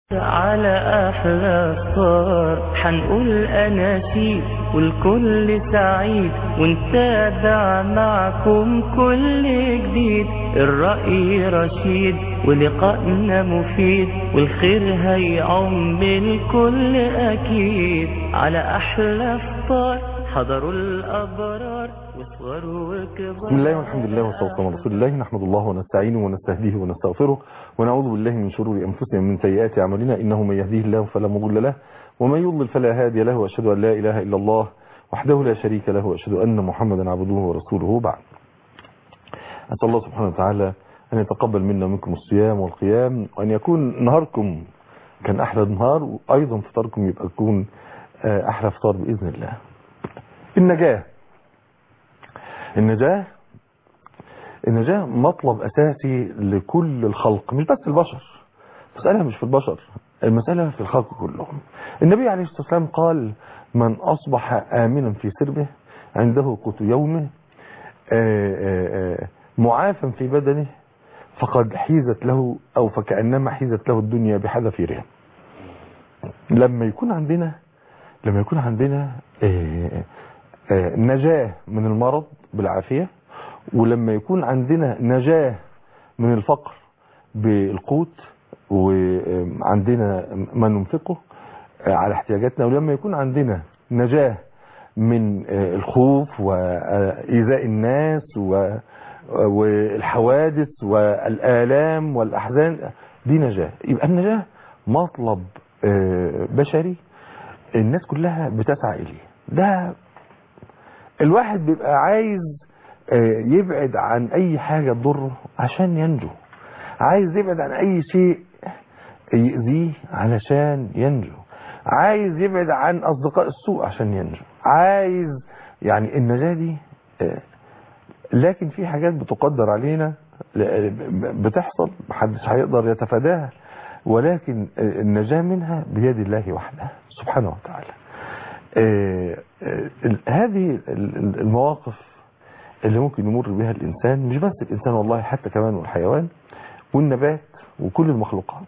على أحلى صار حنقول أناشيد والكل سعيد ونتابع معكم كل جديد. الرأي رشيد ولقائنا مفيد والخير هيعم الكل أكيد. على أحلى فطار حضروا الأبرار وصغروا وكبار. بسم الله والحمد لله والصلاة والسلام على رسول الله. نحمد الله ونستعينه ونستهديه ونستغفره ونعوذ بالله من شرور أنفسنا ومن سيئات أعمالنا، إنه من يهديه الله فلا مضل له ومن يضلل فلا هادي له، وأشهد أن لا إله إلا الله وحده لا شريك له، وأشهد أن محمدا عبده ورسوله. بعد، أسأل الله سبحانه وتعالى أن يتقبل منا ومنكم الصيام والقيام، وأن يكون نهاركم كان أحلى نهار، وأيضا فطاركم يبقى يكون أحلى فطار بإذن الله. النجاة مطلب أساسي لكل الخلق، مش بس البشر. المسألة مش في البشر، المسألة في الخلق كلهم. النبي عليه الصلاة والسلام قال: من أصبح آمنا في سربه عنده قوت يومه معافا في بدنه فقد حيزت له أو فكأنما حيزت له الدنيا بحذافيرها. لما يكون عندنا نجاة من المرض بالعافية، ولما يكون عندنا نجاة من الفقر بالقوت وعندنا ما ننفقه على احتياجاتنا، ولما يكون عندنا نجاة من الخوف وإيذاء الناس والحوادث والآلام والأحزان، دي نجاة. يبقى النجاة مطلب بشري الناس كلها بتسعى إليه. ده الواحد بيبقى عايز يبعد عن أي حاجة تضره عشان ينجو، عايز يبعد عن أي شيء يؤذيه علشان ينجو، عايز يبعد عن أصدقاء السوء عشان ينجو، عايز يعني النجاة دي. لكن في حاجات بتقدر علينا بتحصل محدش هيقدر يتفاداها، ولكن النجاة منها بيد الله وحده سبحانه وتعالى. هذه المواقف اللي ممكن يمر بها الإنسان، مش بس الإنسان والله، حتى كمان والحيوان والنبات وكل المخلوقات.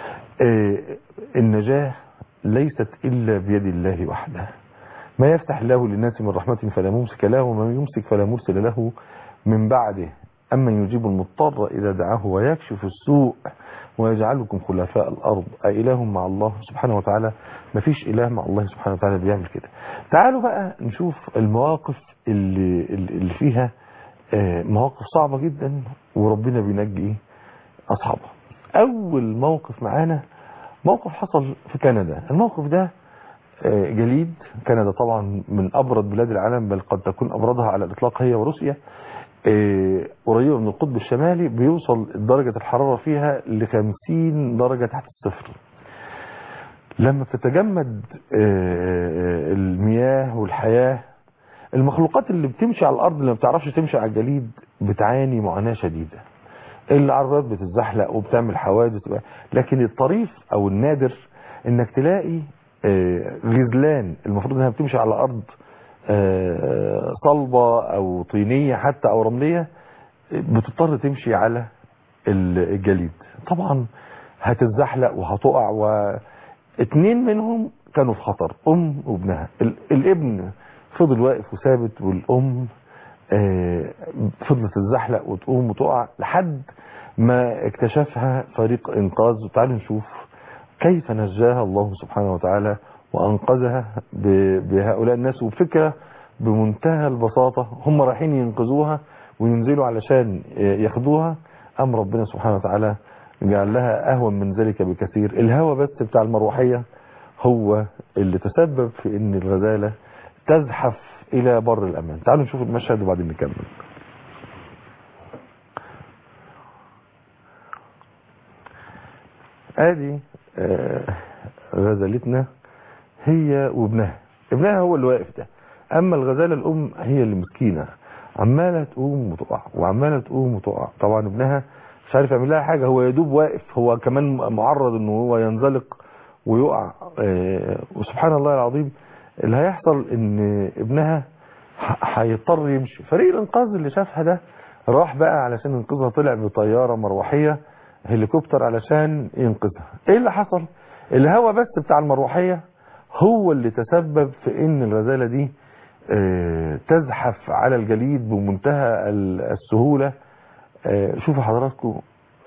النجاة ليست إلا بيد الله وحده. ما يفتح الله للناس من رحمة فلا ممسك له وما يمسك فلا مرسل له من بعده. أمن يجيب المضطر إذا دعاه ويكشف السوء ويجعلكم خلفاء الأرض أإله مع الله سبحانه وتعالى؟ مفيش إله مع الله سبحانه وتعالى بيعمل كده. تعالوا بقى نشوف المواقف اللي فيها مواقف صعبة جدا وربنا بينجي أصحابها. أول موقف معانا موقف حصل في كندا. الموقف ده جليد. كندا طبعا من أبرد بلاد العالم، بل قد تكون أبردها على الإطلاق هي وروسيا. قريبة من القطب الشمالي، بيوصل درجة الحرارة فيها ل50 درجة تحت الصفر. لما بتتجمد المياه والحياة، المخلوقات اللي بتمشي على الأرض اللي ما بتعرفش تمشي على الجليد بتعاني معاناة شديدة. العربيات بتتزحلق وبتعمل حوادث، لكن الطريف أو النادر إنك تلاقي غزلان المفروض إنها بتمشي على أرض صلبة أو طينية حتى أو رملية، بتضطر تمشي على الجليد. طبعا هتتزحلق وهتقع، واتنين منهم كانوا في خطر، أم وابنها. الابن فضل واقف وثابت، والأم فضلت تتزحلق وتقوم وتقع لحد ما اكتشفها فريق إنقاذ. تعالوا نشوف كيف نجاها الله سبحانه وتعالى وأنقذها بهؤلاء الناس. وبفكرة بمنتهى البساطة، هم رايحين ينقذوها وينزلوا علشان ياخدوها، أم ربنا سبحانه وتعالى جعل لها أهون من ذلك بكثير. الهوى بس بتاع المروحية هو اللي تسبب في أن الغزالة تزحف إلى بر الأمان. تعالوا نشوف المشهد وبعدين نكمل. ادي غزالتنا هي وابنها. ابنها هو اللي واقف ده، اما الغزالة الام هي اللي مسكينة عمالة تقوم وتقع وعمالة تقوم وتقع. طبعا ابنها مش عارف يعمل لها حاجة، هو يدوب واقف، هو كمان معرض انه هو ينزلق ويقع. وسبحان الله العظيم اللي هيحصل ان ابنها هيضطر يمشي. فريق الانقاذ اللي شافها ده راح بقى علشان ينقذها، طلع بطيارة مروحية هليكوبتر علشان ينقذها. ايه اللي حصل؟ الهواء بس بتاع المروحية هو اللي تسبب في ان الغزالة دي تزحف على الجليد بمنتهى السهولة. شوفوا حضراتكم،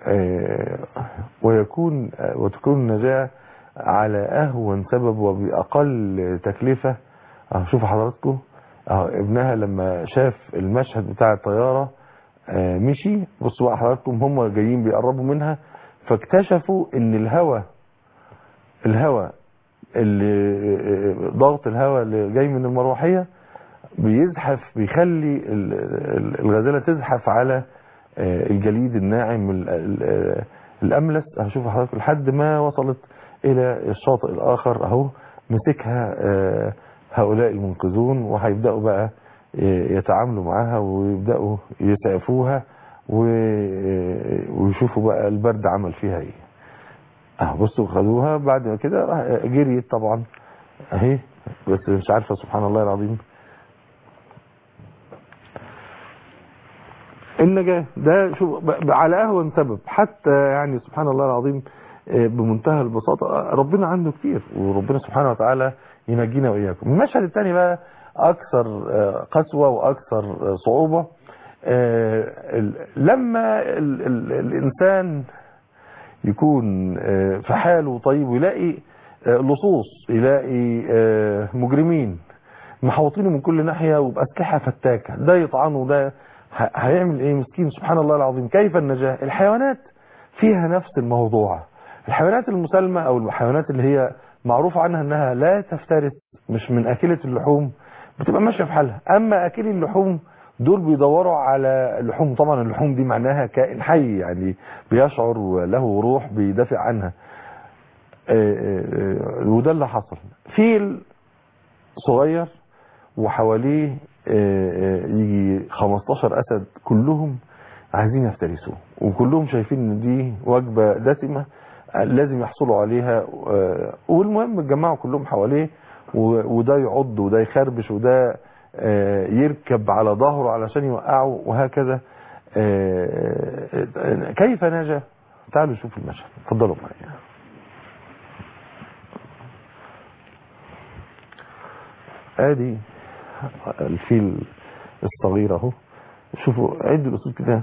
وتكون النجاة على أهون سبب وبأقل تكلفة. شوفوا حضراتكم، ابنها لما شاف المشهد بتاع الطيارة مشي. بصوا بقى حضراتكم، هم جايين بيقربوا منها فاكتشفوا ان الهواء اللي ضغط الهواء اللي جاي من المروحية بيزحف، بيخلي الغزالة تزحف على الجليد الناعم الأملس. هشوف حضرتك لحد ما وصلت إلى الشاطئ الآخر. أهو مسكها هؤلاء المنقذون وهيبدأوا بقى يتعاملوا معها ويبدأوا يسعفوها ويشوفوا بقى البرد عمل فيها ايه. بصوا خدوها بعد ما كده جريت طبعا اهي، بس مش عارفة سبحان الله العظيم. النجاة ده شوف على أهون سبب، حتى يعني سبحان الله العظيم بمنتهى البساطة ربنا عنده كتير، وربنا سبحانه وتعالى ينجينا وإياكم. المشهد الثاني بقى أكثر قسوة وأكثر صعوبة. لما الإنسان يكون في حاله طيب ويلاقي لصوص، يلاقي مجرمين محوطينه من كل ناحية وبأسلحة فتاكة، ده يطعنه، ده هيعمل ايه مسكين؟ سبحان الله العظيم. كيف النجاة؟ الحيوانات فيها نفس الموضوع. الحيوانات المسالمة او الحيوانات اللي هي معروف عنها انها لا تفترس، مش من اكلة اللحوم، بتبقى ماشية في حالها. اما اكلي اللحوم دول بيدوروا على اللحوم. طبعا اللحوم دي معناها كائن حي، يعني بيشعر وله روح بيدافع عنها. وده اللي حصل. فيل صغير وحواليه يجي 15 أسد، كلهم عايزين يفترسوه، وكلهم شايفين ان دي وجبة دسمة لازم يحصلوا عليها. والمهم اتجمعوا كلهم حواليه، وده يعض وده يخربش وده يركب على ظهره علشان يوقعه وهكذا. كيف نجا؟ تعالوا نشوف المشهد، اتفضلوا معايا. ادي الفيل الصغير اهو. شوفوا عد الاسود كده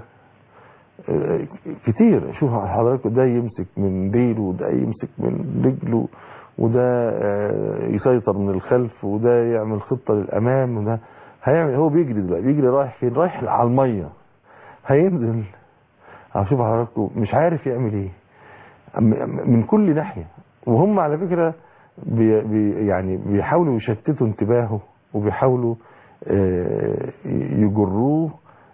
كتير. شوفوا حضراتكم، ده يمسك من ديله وده يمسك من رجله وده يسيطر من الخلف وده يعمل خطة للامام وده هيعمل. هو بيجري دلوقتي، بيجري رايح فين؟ رايح على المية، هينزل. شوفوا حضراتكم مش عارف يعمل ايه من كل ناحية. وهم على فكرة يعني بيحاولوا يشتتوا انتباهه وبيحاولوا يجروه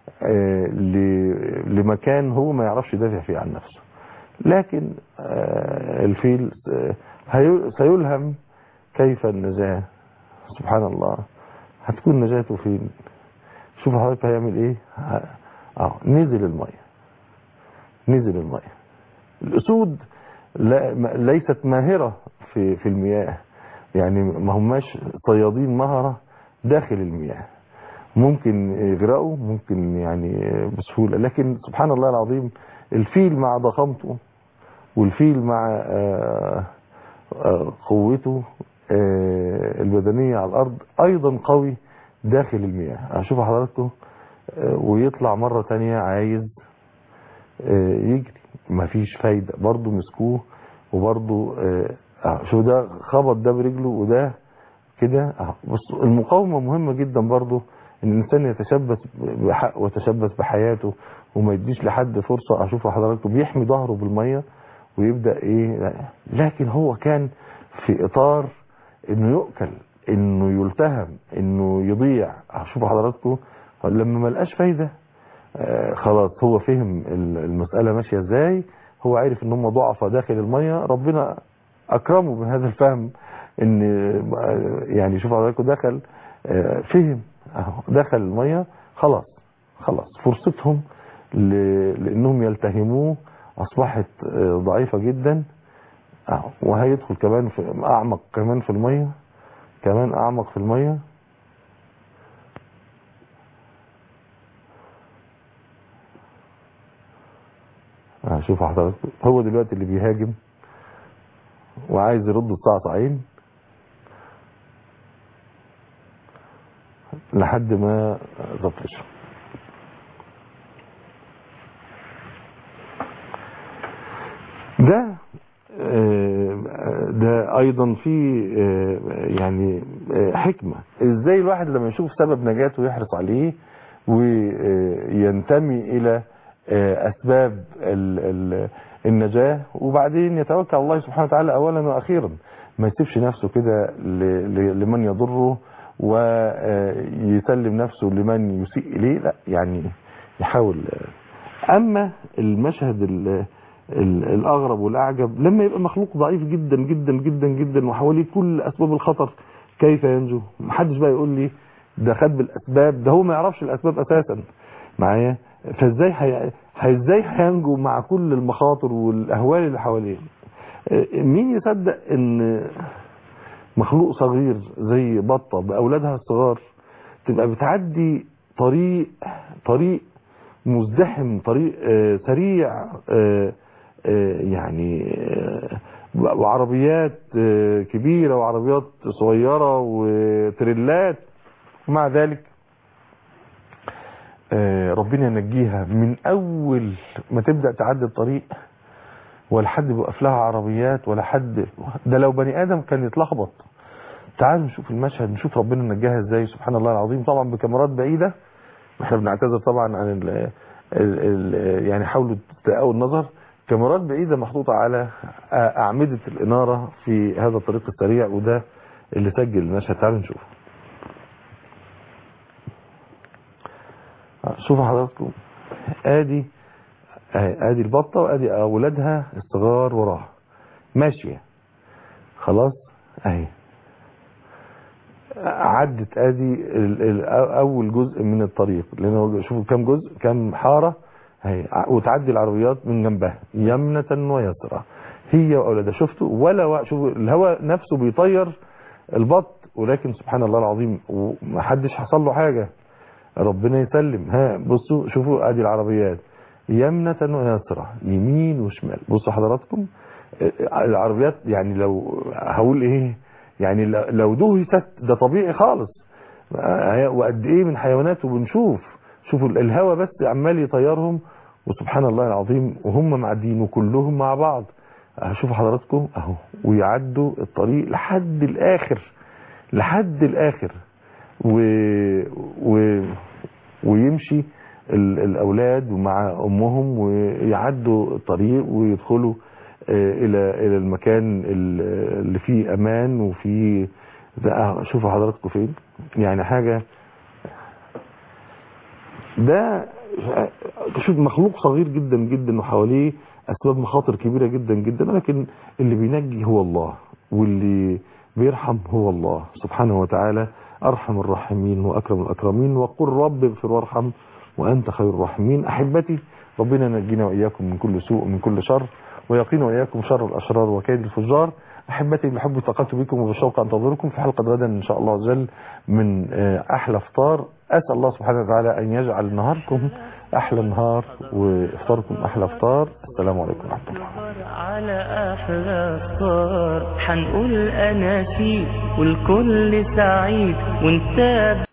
لمكان هو ما يعرفش يدافع فيه عن نفسه. لكن الفيل سيلهم كيف النجاة. سبحان الله، هتكون نجاته فين؟ شوف حضرتك هيعمل ايه. نزل المية، نزل المية. الاسود ليست ماهرة في المياه، يعني ما هماش صيادين مهرة داخل المياه، ممكن يغرقوا ممكن يعني بسهولة. لكن سبحان الله العظيم، الفيل مع ضخامته والفيل مع قوته البدنية على الأرض أيضا قوي داخل المياه. هشوف حضراتكم ويطلع مرة تانية عايز يجري، مفيش فايدة، برضو مسكوه وبرضو شو ده خبط ده برجله وده كده. بص المقاومة مهمة جدا برضو، ان الانسان يتشبث بحق ويتشبث بحياته وما يديش لحد فرصة. اشوف حضراتكم بيحمي ظهره بالمية ويبدأ ايه. لكن هو كان في اطار انه يؤكل، انه يلتهم، انه يضيع. اشوف حضراتكم لما ما لقاش فايدة خلاص هو فهم المسألة ماشية ازاي. هو عارف ان هم ضعفة داخل المية، ربنا اكرمه بهذا الفهم. ان يعني شوف حضراتكم دخل فهم دخل المية، خلاص فرصتهم لانهم يلتهموه اصبحت ضعيفة جدا. وهيدخل كمان في اعمق كمان في المية، كمان اعمق في المية. شوف حضرتك هو دلوقتي اللي بيهاجم. وعايز يرد الصعصعين لحد ما تطفش. ده ايضا في يعني حكمة ازاي الواحد لما يشوف سبب نجاته يحرص عليه وينتمي الى اسباب النجاة، وبعدين يتوكل على الله سبحانه وتعالى اولا واخيرا، ما يسيبش نفسه كده لمن يضره ويسلم نفسه لمن يسيء اليه، لا يعني يحاول. اما المشهد الاغرب والاعجب لما يبقى مخلوق ضعيف جدا جدا جدا جدا وحواليه كل اسباب الخطر، كيف ينجو؟ محدش بقى يقول لي ده خد بالاسباب، ده هو ما يعرفش الاسباب اساسا معايا، فازاي ازاي هينجو مع كل المخاطر والاهوال اللي حواليه؟ مين يصدق ان مخلوق صغير زي بطه باولادها الصغار تبقى بتعدي طريق مزدحم، طريق سريع، يعني وعربيات كبيرة وعربيات صغيرة وتريلات، ومع ذلك ربنا ينجيها من اول ما تبدأ تعدي الطريق، ولا حد بيوقف لها عربيات ولا حد، ده لو بني ادم كان يتلخبط. تعالوا نشوف المشهد، نشوف ربنا نجاها ازاي، سبحان الله العظيم، طبعا بكاميرات بعيدة، واحنا بنعتذر طبعا عن يعني حاولوا تقاوا النظر، كاميرات بعيدة محطوطة على أعمدة الإنارة في هذا الطريق السريع، وده اللي سجل المشهد. تعالوا نشوف. شوفوا حضراتكم، ادي البطة وادي اولادها الصغار وراها ماشية خلاص اهي، عدت ادي اول جزء من الطريق، لان شوفوا كم جزء، كم حارة اهي، وتعدي العربيات من جنبها يمنة ويسرى هي واولادها. شفتوا ولا شوفوا الهواء نفسه بيطير البط، ولكن سبحان الله العظيم ومحدش حصل له حاجة، ربنا يسلم. ها بصوا شوفوا ادي العربيات يمنة ويسرى يمين وشمال. بصوا حضراتكم العربيات، يعني لو هقول ايه، يعني لو دهست ده طبيعي خالص، وقد ايه من حيوانات وبنشوف، شوفوا الهواء بس عمال يطيرهم، وسبحان الله العظيم وهم معدين وكلهم مع بعض. شوفوا حضراتكم اهو، ويعدوا الطريق لحد الاخر ويمشي الاولاد ومع امهم ويعدوا الطريق ويدخلوا الى المكان اللي فيه امان وفيه. شوفوا حضراتكم فين، يعني حاجة، ده شوف مخلوق صغير جدا جدا وحواليه اسباب مخاطر كبيرة جدا جدا، لكن اللي بينجي هو الله، واللي بيرحم هو الله سبحانه وتعالى، ارحم الراحمين واكرم الاكرمين، وقل رب اغفر وارحم وانت خير الراحمين. احبتي، ربنا ينجينا واياكم من كل سوء ومن كل شر، ويقينا واياكم شر الاشرار وكيد الفجار. احبتي بحب التقيت بكم وبالشوق انتظركم في حلقة غدا ان شاء الله عز وجل من احلى افطار. اسال الله سبحانه وتعالى ان يجعل نهاركم احلى نهار وافطاركم احلى افطار. السلام عليكم ورحمه الله. على احلى افطار حنقول اناشيد والكل سعيد ونتابع